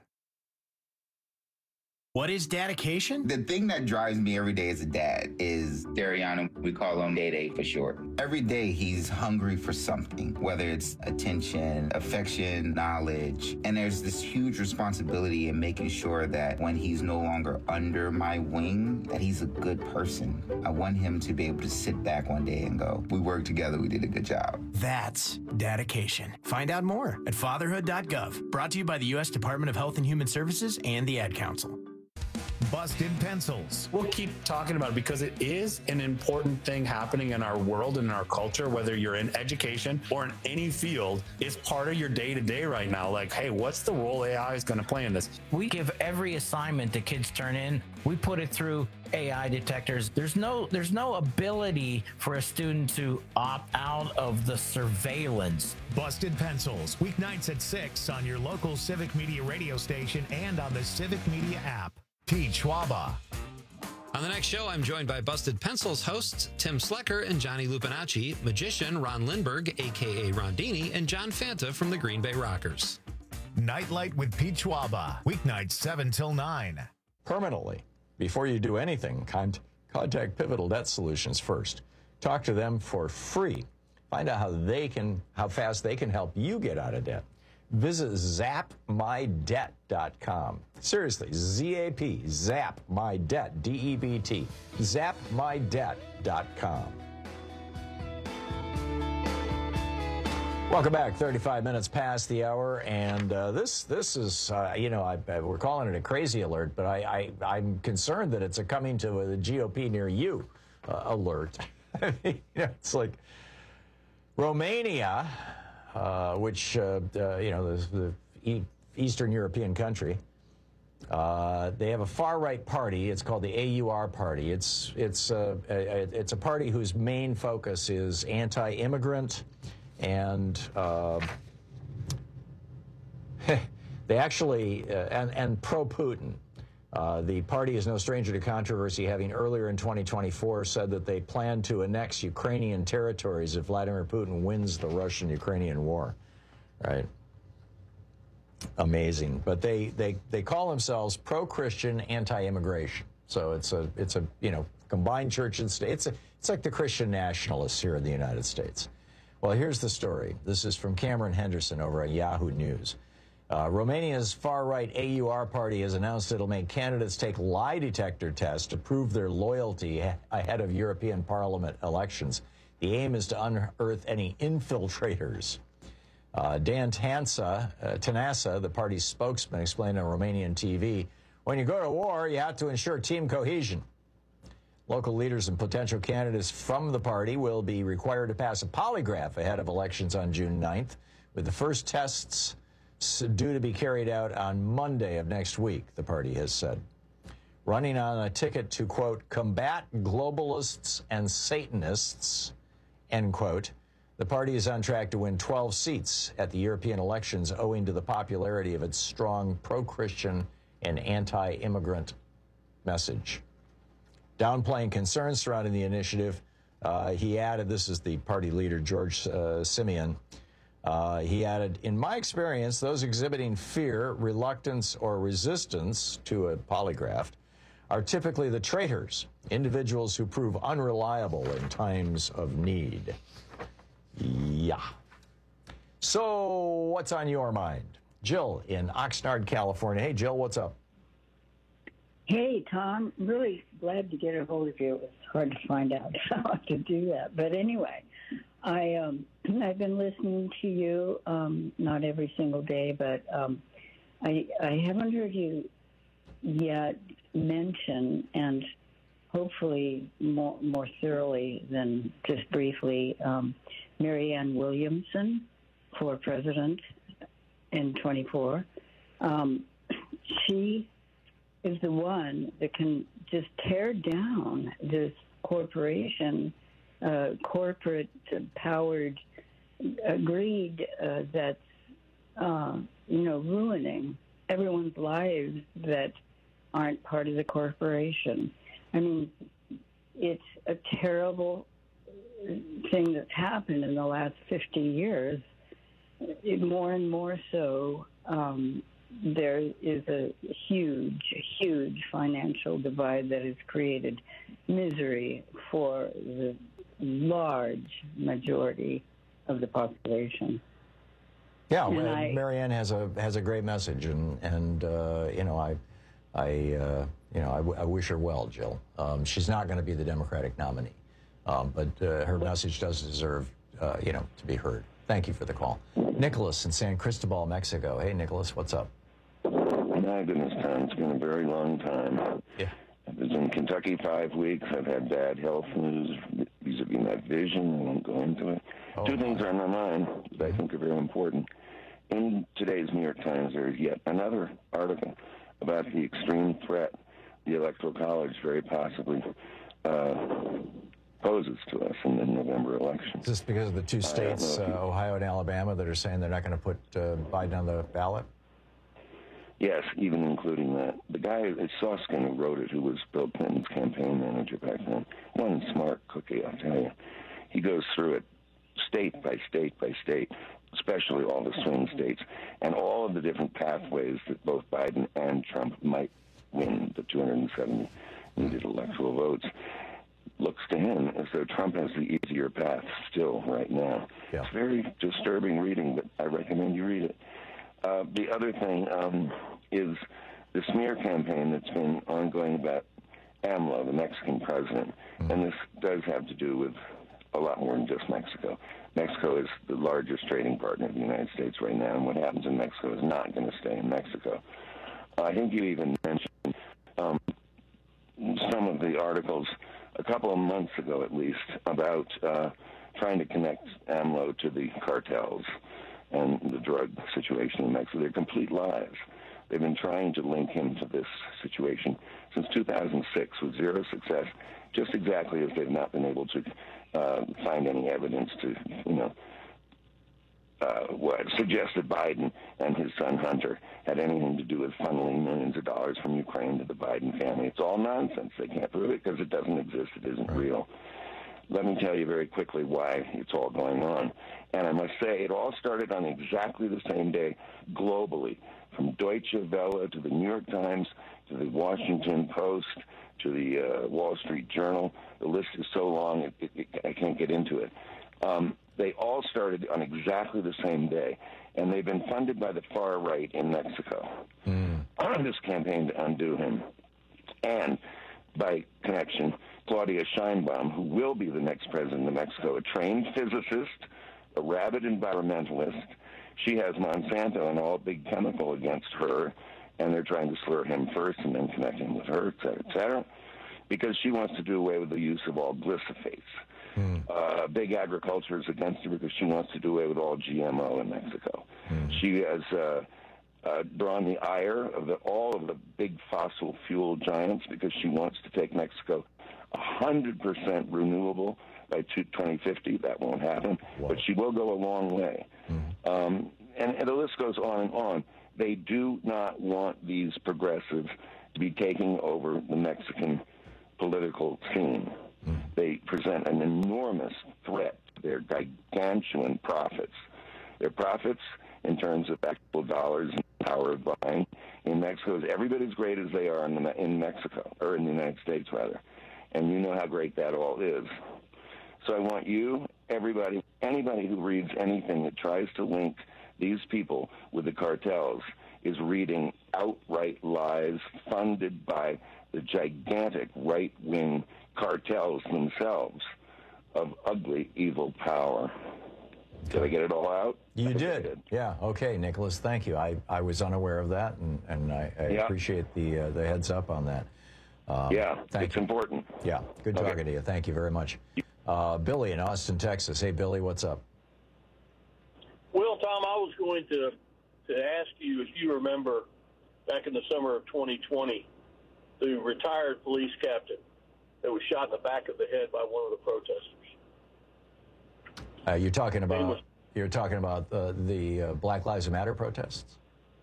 Speaker 11: What is dedication?
Speaker 12: The thing that drives me every day as a dad is Dariana. We call him Day-Day for short. Every day he's hungry for something, whether it's attention, affection, knowledge. And there's this huge responsibility in making sure that when he's no longer under my wing, that he's a good person. I want him to be able to sit back one day and go, we worked together, we did a good job.
Speaker 11: That's dedication. Find out more at fatherhood.gov. Brought to you by the U.S. Department of Health and Human Services and the Ad Council.
Speaker 1: Busted Pencils.
Speaker 6: We'll keep talking about it because it is an important thing happening in our world and in our culture, whether you're in education or in any field. It's part of your day-to-day right now. Like, hey, what's the role AI is going to play in this?
Speaker 13: We give every assignment that kids turn in, we put it through AI detectors. There's no ability for a student to opt out of the surveillance.
Speaker 1: Busted Pencils, weeknights at 6 on your local Civic Media radio station and on the Civic Media app. Pete Schwaba.
Speaker 18: On the next show, I'm joined by Busted Pencils hosts Tim Slecker and Johnny Lupinacci, magician Ron Lindberg, a.k.a. Rondini, and John Fanta from the Green Bay Rockers.
Speaker 1: Nightlight with Pete Schwaba, weeknights 7 till 9.
Speaker 21: Permanently. Before you do anything, contact Pivotal Debt Solutions first. Talk to them for free. Find out how fast they can help you get out of debt. Visit zapmydebt.com. Seriously, Z-A-P, zapmydebt, D-E-B-T, zapmydebt.com. Welcome back. 35 minutes past the hour, and this is, we're calling it a crazy alert, but I'm concerned that it's a coming to the GOP near you alert. It's like Romania, which, the Eastern European country, they have a far-right party. It's called the AUR party. It's a party whose main focus is anti-immigrant, and they actually, and pro-Putin. The party is no stranger to controversy, having earlier in 2024 said that they plan to annex Ukrainian territories if Vladimir Putin wins the Russian-Ukrainian war, right? Amazing. But they call themselves pro-Christian, anti-immigration. So it's a combined church and state. It's like the Christian nationalists here in the United States. Well, here's the story. This is from Cameron Henderson over at Yahoo News. Romania's far-right AUR party has announced it'll make candidates take lie detector tests to prove their loyalty ahead of European Parliament elections. The aim is to unearth any infiltrators. Dan Tanasa, the party's spokesman, explained on Romanian TV, when you go to war, you have to ensure team cohesion. Local leaders and potential candidates from the party will be required to pass a polygraph ahead of elections on June 9th, with the first tests due to be carried out on Monday of next week, the party has said. Running on a ticket to, quote, combat globalists and Satanists, end quote, the party is on track to win 12 seats at the European elections owing to the popularity of its strong pro-Christian and anti-immigrant message. Downplaying concerns surrounding the initiative, he added, this is the party leader, George Simeon, he added, in my experience, those exhibiting fear, reluctance, or resistance to a polygraph are typically the traitors, individuals who prove unreliable in times of need. Yeah. So what's on your mind? Jill in Oxnard, California. Hey, Jill, what's up?
Speaker 14: Hey, Tom. Really glad to get a hold of you. It was hard to find out how to do that. But anyway, I've been listening to you, not every single day, but I haven't heard you yet mention, and hopefully more thoroughly than just briefly, Marianne Williamson for president in 24. She is the one that can just tear down this corporation, corporate-powered greed that's, ruining everyone's lives that aren't part of the corporation. I mean, it's a terrible thing that's happened in the last 50 years. More and more so, there is a huge financial divide that has created misery for the large majority of the population.
Speaker 21: Yeah, Marianne has a great message, and I wish her well, Jill. She's not going to be the Democratic nominee, but her message does deserve, to be heard. Thank you for the call. Nicholas in San Cristobal, Mexico. Hey, Nicholas, what's up?
Speaker 15: My goodness, Tom, it's been a very long time.
Speaker 21: Yeah.
Speaker 15: I was in Kentucky 5 weeks. I've had bad health news vis-a-vis my vision. I won't go into it. Two things are on my mind that I think are very important. In today's New York Times, there is yet another article about the extreme threat the Electoral College very possibly poses to us in the November election.
Speaker 21: Is this because of the two states, Ohio and Alabama, that are saying they're not going to put Biden on the ballot?
Speaker 15: Yes, even including that. The guy, Soskin, who wrote it, who was Bill Clinton's campaign manager back then, one smart cookie, I'll tell you. He goes through it state by state by state, especially all the swing states, and all of the different pathways that both Biden and Trump might win the 270 needed electoral votes. Looks to him as though Trump has the easier path still right now.
Speaker 21: Yeah.
Speaker 15: It's very disturbing reading, but I recommend you read it. The other thing is the smear campaign that's been ongoing about AMLO, the Mexican president, and this does have to do with a lot more than just Mexico. Mexico is the largest trading partner of the United States right now, and what happens in Mexico is not going to stay in Mexico. I think you even mentioned some of the articles a couple of months ago, at least, about trying to connect AMLO to the cartels and the drug situation in Mexico. They're complete lies. They've been trying to link him to this situation since 2006 with zero success, just exactly as they've not been able to find any evidence to, what suggested Biden and his son Hunter had anything to do with funneling millions of dollars from Ukraine to the Biden family. It's all nonsense. They can't prove it because it doesn't exist. It isn't real. Let me tell you very quickly why it's all going on. And I must say, it all started on exactly the same day globally, from Deutsche Welle to the New York Times to the Washington Post to the Wall Street Journal. The list is so long, I can't get into it. They all started on exactly the same day, and they've been funded by the far right in Mexico. This campaign to undo him. And by connection, Claudia Sheinbaum, who will be the next president of Mexico, a trained physicist, a rabid environmentalist. She has Monsanto and all big chemical against her, and they're trying to slur him first and then connect him with her, et cetera, because she wants to do away with the use of all glyphosates. Big agriculture is against her because she wants to do away with all GMO in Mexico. She has drawn the ire of all of the big fossil fuel giants because she wants to take Mexico 100% renewable by 2050. That won't happen, but she will go a long way. And the list goes on and on. They do not want these progressives to be taking over the Mexican political scene. They present an enormous threat to their gargantuan profits. Their profits in terms of actual dollars and power of buying in Mexico is every bit as great as they are in Mexico, or in the United States, rather. And you know how great that all is. So I want you, everybody, anybody who reads anything that tries to link these people with the cartels is reading outright lies funded by the gigantic right-wing cartels themselves of ugly, evil power. Did I get it all out?
Speaker 21: You did. Yeah. Okay, Nicholas, thank you. I was unaware of that, and I appreciate the heads up on that.
Speaker 15: It's important.
Speaker 21: Yeah, good talking to you. Thank you very much. Billy in Austin, Texas. Hey, Billy, what's up?
Speaker 17: Well, Tom, I was going to ask you if you remember back in the summer of 2020, the retired police captain that was shot in the back of the head by one of the protesters.
Speaker 21: You're talking about the Black Lives Matter protests?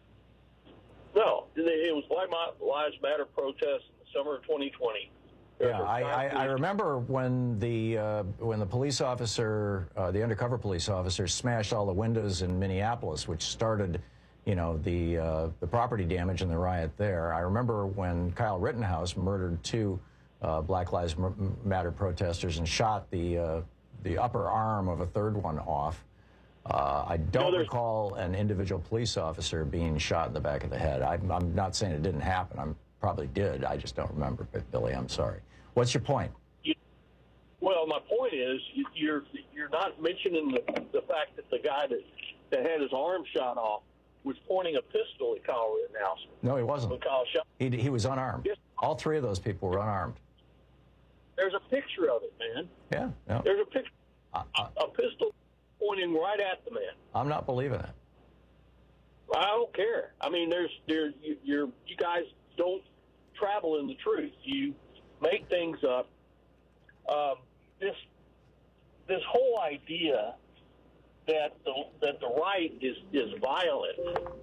Speaker 17: No, it was Black Lives Matter protests in the summer of 2020.
Speaker 21: Yeah, I remember when the police officer, the undercover police officer, smashed all the windows in Minneapolis, which started, the property damage and the riot there. I remember when Kyle Rittenhouse murdered two Black Lives Matter protesters and shot the upper arm of a third one off. I don't recall an individual police officer being shot in the back of the head. I'm not saying it didn't happen. I probably did. I just don't remember. But Billy, I'm sorry. What's your point?
Speaker 17: Well, my point is you're not mentioning the fact that the guy that had his arm shot off was pointing a pistol at Kyle Rittenhouse.
Speaker 21: No, he wasn't.
Speaker 17: When Kyle shot.
Speaker 21: He was unarmed.
Speaker 17: Yes.
Speaker 21: All three of those people were unarmed.
Speaker 17: There's a picture of it, man.
Speaker 21: Yeah.
Speaker 17: There's a picture. A pistol pointing right at the man.
Speaker 21: I'm not believing it.
Speaker 17: I don't care. I mean, you guys don't travel in the truth. You make things up. This whole idea that the right is violent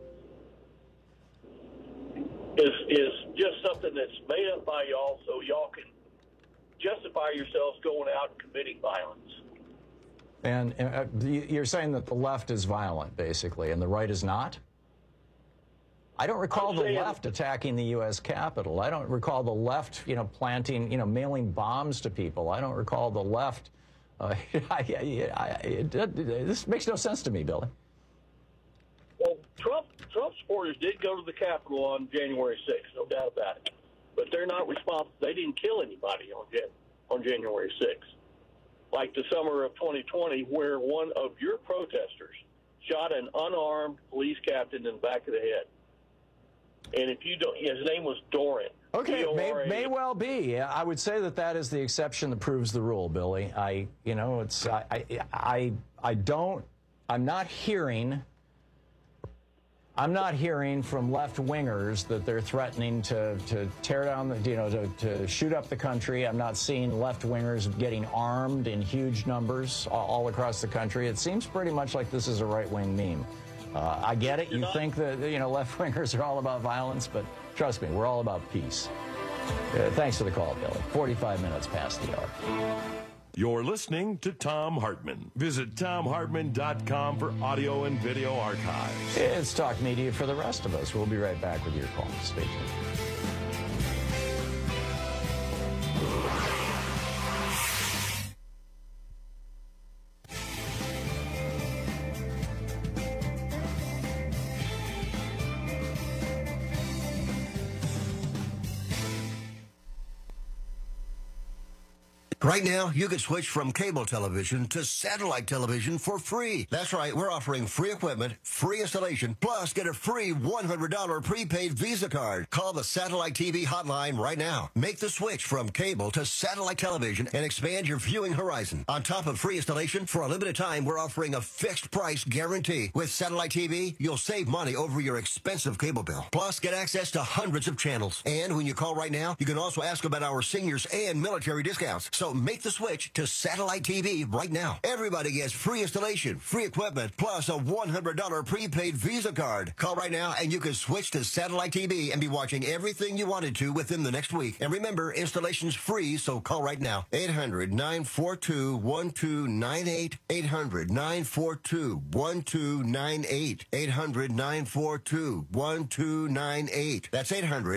Speaker 17: is just something that's made up by y'all, so y'all can justify yourselves going out and committing violence.
Speaker 21: And you're saying that the left is violent, basically, and the right is not? I don't recall the left attacking the U.S. Capitol. I don't recall the left, planting, mailing bombs to people. I don't recall the left. This makes no sense to me, Billy.
Speaker 17: Well, Trump supporters did go to the Capitol on January 6th, no doubt about it. But they're not responsible. They didn't kill anybody on January 6th. Like the summer of 2020, where one of your protesters shot an unarmed police captain in the back of the head. And if you don't, his name was Doran.
Speaker 21: Okay, may well be. I would say that is the exception that proves the rule, Billy. I'm not hearing from left-wingers that they're threatening to tear down to shoot up the country. I'm not seeing left-wingers getting armed in huge numbers all across the country. It seems pretty much like this is a right-wing meme. I get it. You think that, left-wingers are all about violence, but trust me, we're all about peace. Thanks for the call, Billy. 45 minutes past the hour.
Speaker 20: You're listening to Thom Hartmann. Visit ThomHartmann.com for audio and video archives.
Speaker 21: It's Talk Media for the rest of us. We'll be right back with your calls. Stay tuned.
Speaker 19: Right now, you can switch from cable television to satellite television for free. That's right, we're offering free equipment, free installation, plus get a free $100 prepaid Visa card. Call the Satellite TV hotline right now. Make the switch from cable to satellite television and expand your viewing horizon. On top of free installation, for a limited time, we're offering a fixed price guarantee. With Satellite TV, you'll save money over your expensive cable bill. Plus, get access to hundreds of channels. And when you call right now, you can also ask about our seniors and military discounts. So make the switch to Satellite TV right now. Everybody gets free installation, free equipment, plus a $100 prepaid Visa card. Call right now and you can switch to Satellite TV and be watching everything you wanted to within the next week. And remember, installation's free, so call right now. 800-942-1298. 800-942-1298. 800-942-1298. That's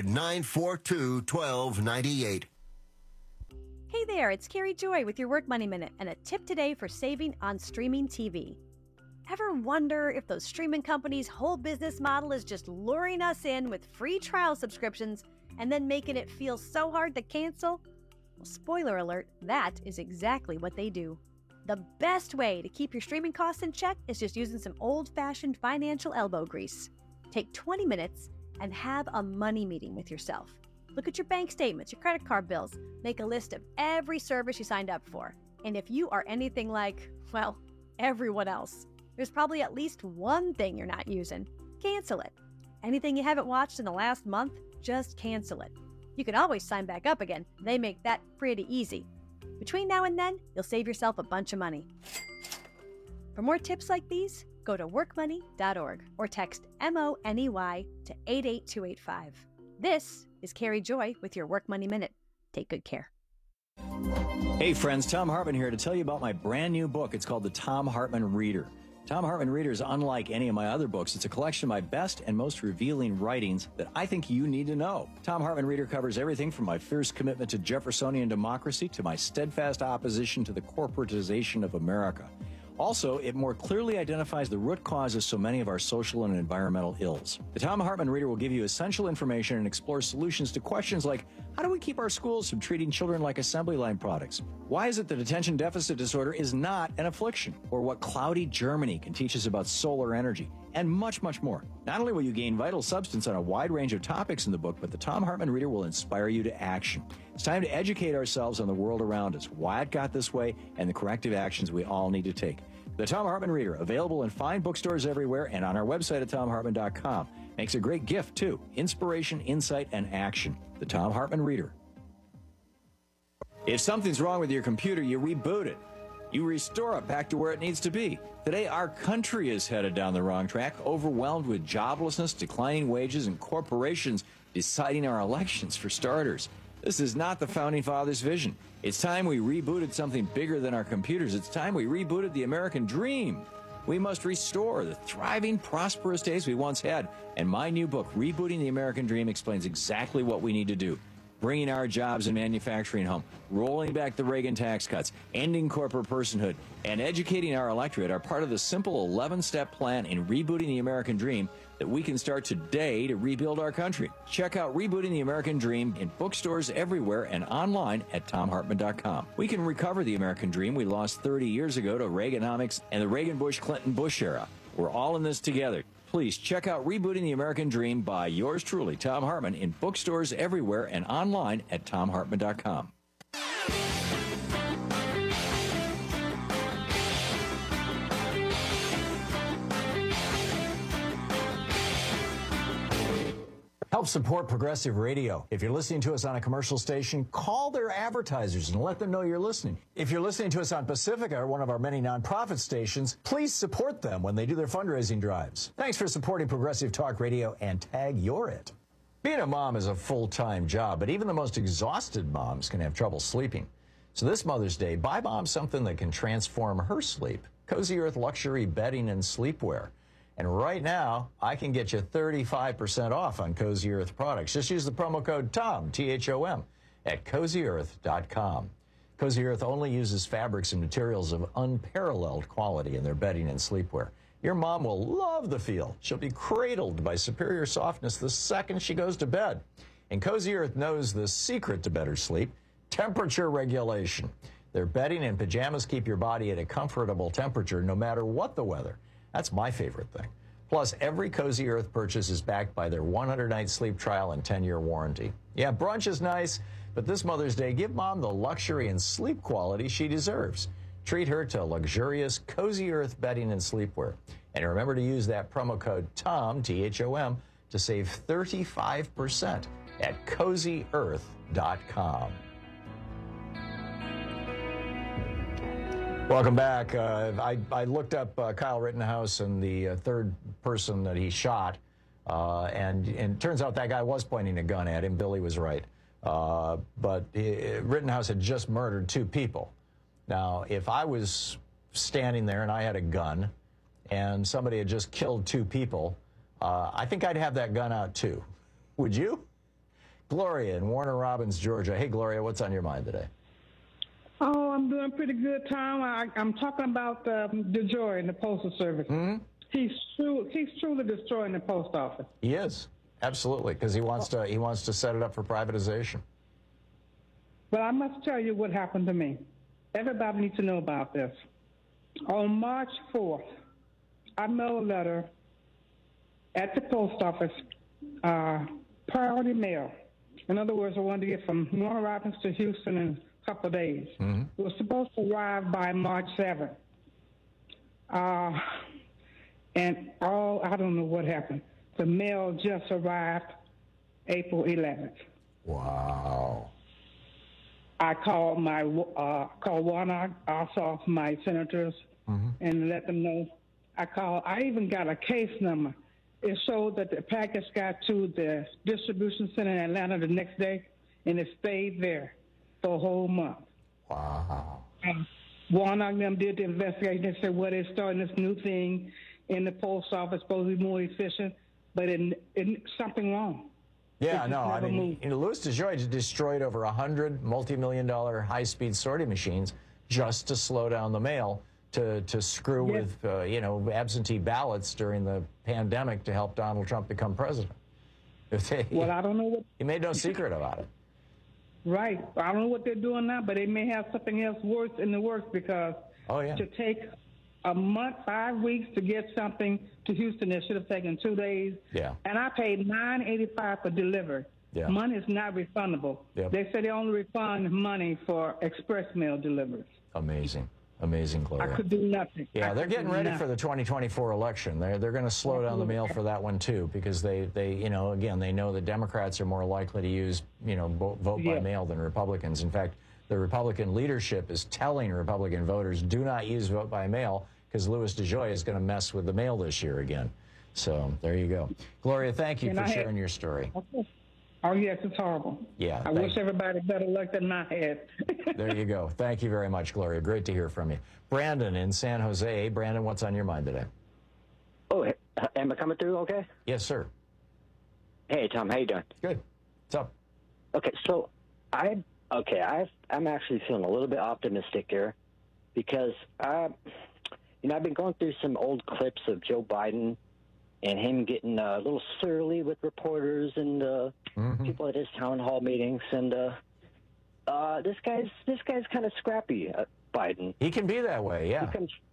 Speaker 19: 800-942-1298.
Speaker 22: Hey there, it's Carrie Joy with your Work Money Minute and a tip today for saving on streaming TV. Ever wonder if those streaming companies' whole business model is just luring us in with free trial subscriptions and then making it feel so hard to cancel? Well, spoiler alert, that is exactly what they do. The best way to keep your streaming costs in check is just using some old-fashioned financial elbow grease. Take 20 minutes and have a money meeting with yourself. Look at your bank statements, your credit card bills. Make a list of every service you signed up for. And if you are anything like, well, everyone else, there's probably at least one thing you're not using. Cancel it. Anything you haven't watched in the last month, just cancel it. You can always sign back up again. They make that pretty easy. Between now and then, you'll save yourself a bunch of money. For more tips like these, go to workmoney.org or text MONEY to 88285. This is Carrie Joy with your Work Money Minute. Take good care.
Speaker 21: Hey friends, Thom Hartmann here to tell you about my brand new book. It's called The Thom Hartmann Reader. Thom Hartmann Reader is unlike any of my other books. It's a collection of my best and most revealing writings that I think you need to know. Thom Hartmann Reader covers everything from my fierce commitment to Jeffersonian democracy to my steadfast opposition to the corporatization of America. Also, it more clearly identifies the root causes of so many of our social and environmental ills. The Thom Hartmann Reader will give you essential information and explore solutions to questions like, how do we keep our schools from treating children like assembly line products? Why is it that attention deficit disorder is not an affliction? Or what cloudy Germany can teach us about solar energy? and much, much more. Not only will you gain vital substance on a wide range of topics in the book, but the Thom Hartmann Reader will inspire you to action. It's time to educate ourselves on the world around us, why it got this way, and the corrective actions we all need to take. The Thom Hartmann Reader, available in fine bookstores everywhere and on our website at thomhartmann.com. Makes a great gift, too. Inspiration, insight, and action. The Thom Hartmann Reader. If something's wrong with your computer, you reboot it. You restore it back to where it needs to be. Today, our country is headed down the wrong track, overwhelmed with joblessness, declining wages, and corporations deciding our elections for starters. This is not the Founding Fathers' vision. It's time we rebooted something bigger than our computers. It's time we rebooted the American dream. We must restore the thriving, prosperous days we once had. And my new book, Rebooting the American Dream, explains exactly what we need to do. Bringing our jobs and manufacturing home, rolling back the Reagan tax cuts, ending corporate personhood, and educating our electorate are part of the simple 11-step plan in rebooting the American dream that we can start today to rebuild our country. Check out Rebooting the American Dream in bookstores everywhere and online at thomhartmann.com. We can recover the American dream we lost 30 years ago to Reaganomics and the Reagan-Bush-Clinton-Bush era. We're all in this together. Please check out Rebooting the American Dream by yours truly, Thom Hartmann, in bookstores everywhere and online at thomhartmann.com. Help support Progressive Radio. If you're listening to us on a commercial station, call their advertisers and let them know you're listening. If you're listening to us on Pacifica, one of our many nonprofit stations, please support them when they do their fundraising drives. Thanks for supporting Progressive Talk Radio and tag you're it. Being a mom is a full-time job, but even the most exhausted moms can have trouble sleeping. So this Mother's Day, buy mom something that can transform her sleep. Cozy Earth luxury bedding and sleepwear. And right now, I can get you 35% off on Cozy Earth products. Just use the promo code TOM, T-H-O-M, at CozyEarth.com. Cozy Earth only uses fabrics and materials of unparalleled quality in their bedding and sleepwear. Your mom will love the feel. She'll be cradled by superior softness the second she goes to bed. And Cozy Earth knows the secret to better sleep, temperature regulation. Their bedding and pajamas keep your body at a comfortable temperature no matter what the weather. That's my favorite thing. Plus, every Cozy Earth purchase is backed by their 100-night sleep trial and 10-year warranty. Yeah, brunch is nice, but this Mother's Day, give Mom the luxury and sleep quality she deserves. Treat her to luxurious Cozy Earth bedding and sleepwear. And remember to use that promo code TOM, T-H-O-M, to save 35% at CozyEarth.com. Welcome back. I looked up Kyle Rittenhouse and the third person that he shot, and it turns out that guy was pointing a gun at him. Billy was right. But Rittenhouse had just murdered 2 people. Now, if I was standing there and I had a gun and somebody had just killed 2 people, I think I'd have that gun out too. Would you? Gloria in Warner Robins, Georgia. Hey, Gloria, what's on your mind today?
Speaker 2: Oh, I'm doing pretty good, Tom. I'm talking about DeJoy in the Postal Service.
Speaker 21: Mm-hmm.
Speaker 2: He's truly destroying the post office.
Speaker 21: He is, absolutely, because he wants to set it up for privatization.
Speaker 2: But I must tell you what happened to me. Everybody needs to know about this. On March 4th, I mailed a letter at the post office, priority mail. In other words, I wanted to get from Warner Robins to Houston in couple of days. Mm-hmm. It was supposed to arrive by March 7th. I don't know what happened. The mail just arrived April 11th.
Speaker 21: Wow.
Speaker 2: I called Warnock, also my senators, and let them know. I even got a case number. It showed that the package got to the distribution center in Atlanta the next day, and it stayed there for a whole month.
Speaker 21: Wow.
Speaker 2: Warnock and them did the investigation. They said, well, they're starting this new thing in the post office, supposed to be more efficient, but something wrong.
Speaker 21: Yeah, no, I mean, Louis DeJoy destroyed over 100 multi-million-dollar high-speed sorting machines just to slow down the mail, to screw with, absentee ballots during the pandemic to help Donald Trump become president.
Speaker 2: Well, I don't know what...
Speaker 21: He made no secret about it.
Speaker 2: Right. I don't know what they're doing now, but they may have something else worse in the works because to take a month, 5 weeks to get something to Houston. It should have taken 2 days.
Speaker 21: Yeah.
Speaker 2: And I paid $9.85 for delivery.
Speaker 21: Yeah.
Speaker 2: Money is not refundable.
Speaker 21: Yep.
Speaker 2: They say they only refund money for express mail deliveries.
Speaker 21: Amazing. Amazing, Gloria.
Speaker 2: I could do nothing.
Speaker 21: Yeah, they're getting ready for the 2024 election. They're going to slow down the mail for that one too, because they again, they know the Democrats are more likely to use vote by mail than Republicans. In fact, the Republican leadership is telling Republican voters, do not use vote by mail, because Louis DeJoy is going to mess with the mail this year again. So there you go. Gloria, thank you for sharing your story.
Speaker 2: Oh, yes, it's horrible.
Speaker 21: Yeah.
Speaker 2: I wish everybody better luck than I had.
Speaker 21: There you go. Thank you very much, Gloria. Great to hear from you. Brandon in San Jose. Brandon, what's on your mind today?
Speaker 3: Oh, am I coming through okay?
Speaker 21: Yes, sir.
Speaker 3: Hey, Tom, how you doing?
Speaker 21: Good. What's up?
Speaker 3: Okay, so I'm actually feeling a little bit optimistic here because, I've been going through some old clips of Joe Biden and him getting a little surly with reporters and people at his town hall meetings, and this guy's kind of scrappy, Biden.
Speaker 21: He can be that way, yeah.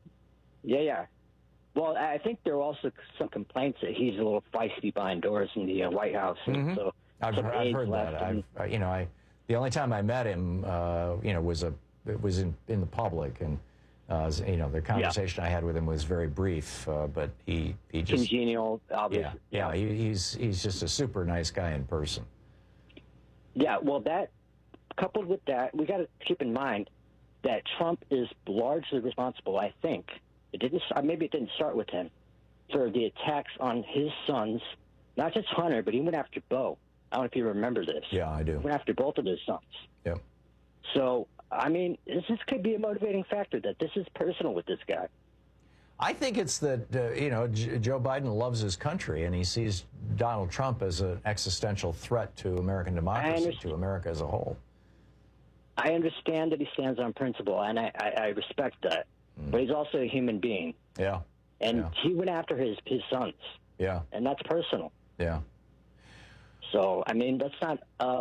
Speaker 3: Yeah. Well, I think there are also some complaints that he's a little feisty behind doors in the White House. And so
Speaker 21: I've heard that. The only time I met him, was in the public, and the conversation I had with him was very brief, but he just
Speaker 3: congenial, obviously.
Speaker 21: Yeah, he's just a super nice guy in person.
Speaker 3: Yeah, well, that coupled with that, we got to keep in mind that Trump is largely responsible. I think maybe it didn't start with him, for the attacks on his sons, not just Hunter, but he went after Beau. I don't know if you remember this.
Speaker 21: Yeah, I do.
Speaker 3: He went after both of his sons.
Speaker 21: Yeah.
Speaker 3: So, this could be a motivating factor that this is personal with this guy.
Speaker 21: I think it's that, Joe Biden loves his country, and he sees Donald Trump as an existential threat to American democracy, to America as a whole.
Speaker 3: I understand that he stands on principle, and I respect that. But he's also a human being.
Speaker 21: Yeah.
Speaker 3: And he went after his sons.
Speaker 21: Yeah.
Speaker 3: And that's personal.
Speaker 21: Yeah.
Speaker 3: So, let's not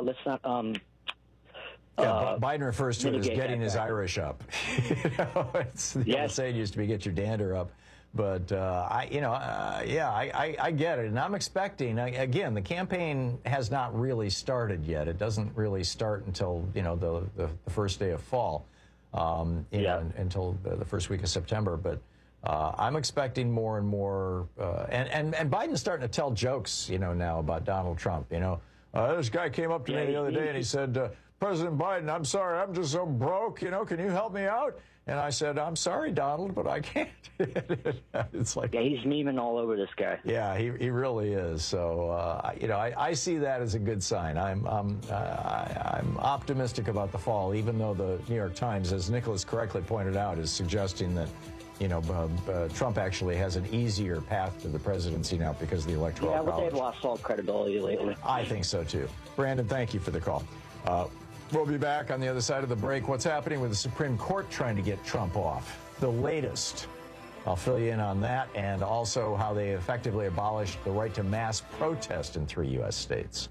Speaker 21: Biden refers to it as getting his Irish up. It's the old saying used to be get your dander up. But I get it, and I'm expecting. Again, the campaign has not really started yet. It doesn't really start until the first day of fall, until the first week of September. But I'm expecting more and more, and Biden's starting to tell jokes, now about Donald Trump. This guy came up to me the other day and he said, President Biden, I'm sorry, I'm just so broke, can you help me out? And I said, I'm sorry, Donald, but I can't. It's like,
Speaker 3: he's memeing all over this guy.
Speaker 21: Yeah, he really is. So, I see that as a good sign. I'm optimistic about the fall, even though the New York Times, as Nicholas correctly pointed out, is suggesting that, Trump actually has an easier path to the presidency now because of the Electoral College.
Speaker 3: Yeah, but they've lost all credibility lately.
Speaker 21: I think so, too. Brandon, thank you for the call. We'll be back on the other side of the break. What's happening with the Supreme Court trying to get Trump off? The latest. I'll fill you in on that, and also how they effectively abolished the right to mass protest in 3 U.S. states.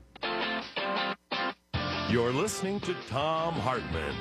Speaker 20: You're listening to Thom Hartmann.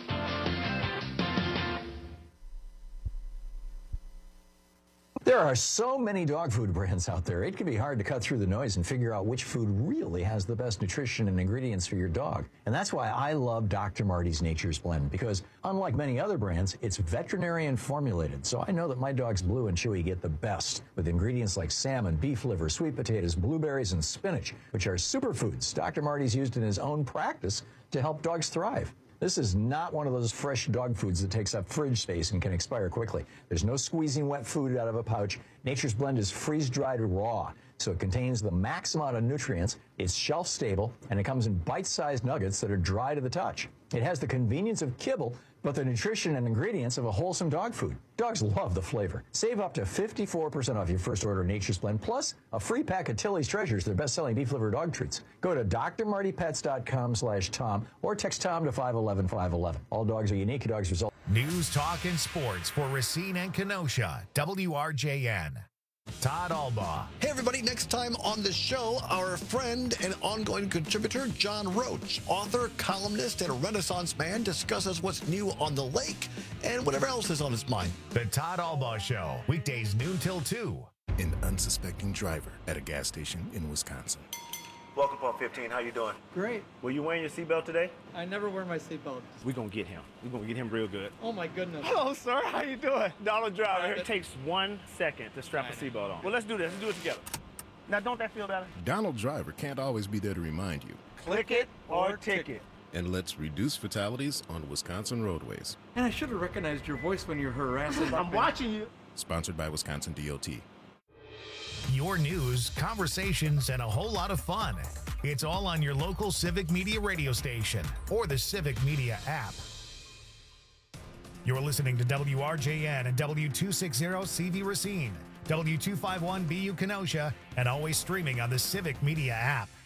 Speaker 21: There are so many dog food brands out there, it can be hard to cut through the noise and figure out which food really has the best nutrition and ingredients for your dog. And that's why I love Dr. Marty's Nature's Blend, because unlike many other brands, it's veterinarian formulated. So I know that my dogs Blue and Chewy get the best with ingredients like salmon, beef liver, sweet potatoes, blueberries, and spinach, which are superfoods Dr. Marty's used in his own practice to help dogs thrive. This is not one of those fresh dog foods that takes up fridge space and can expire quickly. There's no squeezing wet food out of a pouch. Nature's Blend is freeze-dried raw, so it contains the max amount of nutrients, it's shelf-stable, and it comes in bite-sized nuggets that are dry to the touch. It has the convenience of kibble, but the nutrition and ingredients of a wholesome dog food. Dogs love the flavor. Save up to 54% off your first order of Nature's Blend, plus a free pack of Tilly's Treasures, their best-selling beef liver dog treats. Go to drmartypets.com/Tom or text Tom to 511-511. All dogs are unique. Dogs result.
Speaker 1: News, talk, and sports for Racine and Kenosha. WRJN. Todd Albaugh.
Speaker 5: Hey, everybody. Next time on the show, our friend and ongoing contributor, John Roach, author, columnist, and a Renaissance man, discusses what's new on the lake and whatever else is on his mind.
Speaker 1: The Todd Albaugh Show, weekdays noon till 2.
Speaker 7: An unsuspecting driver at a gas station in Wisconsin.
Speaker 23: Welcome, Pump 15. How you doing?
Speaker 24: Great.
Speaker 23: Were you wearing your seatbelt today?
Speaker 24: I never wear my seatbelt.
Speaker 23: We're going to get him. We're going to get him real good.
Speaker 24: Oh, my goodness.
Speaker 23: Hello, sir. How you doing? Donald Driver. It takes 1 second to strap a seatbelt on. Well, let's do this. Let's do it together. Now, don't that feel better?
Speaker 7: Donald Driver can't always be there to remind you.
Speaker 23: Click it or ticket.
Speaker 7: And let's reduce fatalities on Wisconsin roadways.
Speaker 24: And I should have recognized your voice when you're harassing.
Speaker 23: I'm watching you.
Speaker 7: Sponsored by Wisconsin DOT.
Speaker 1: Your news, conversations, and a whole lot of fun. It's all on your local Civic Media radio station or the Civic Media app. You're listening to WRJN and W260CV Racine, W251BU Kenosha, and always streaming on the Civic Media app.